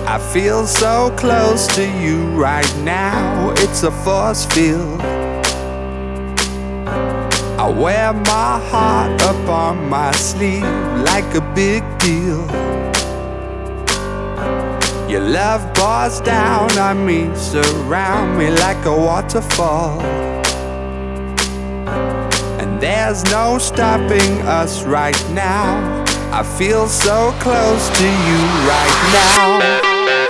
I feel so close to you right now, it's a force field. I wear my heart up on my sleeve like a big deal. Your love pours down on me, surround me like a waterfall. And there's no stopping us right now. I feel so close to you right now.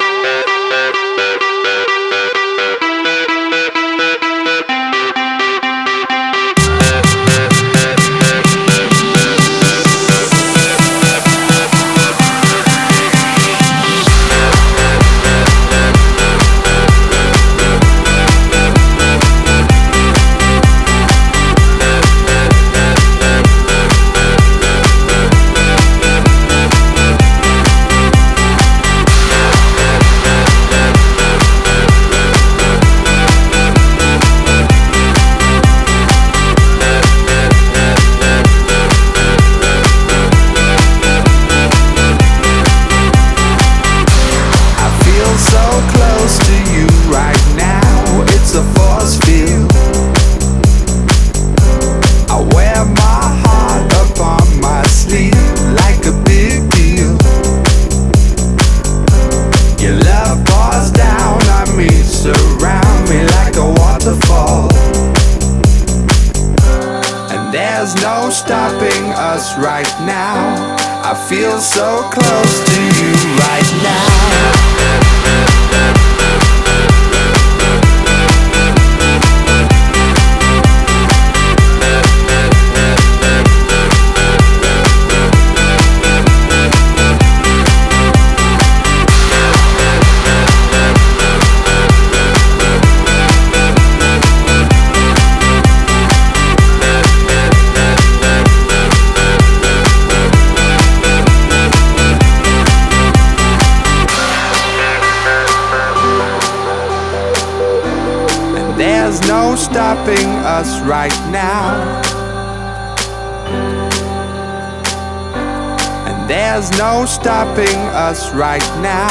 There's no stopping us right now. I feel so close to you right now. There's no stopping us right now. And there's no stopping us right now.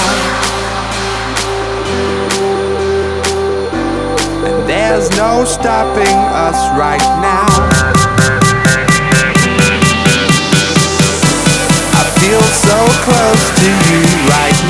And there's no stopping us right now. I feel so close to you right now.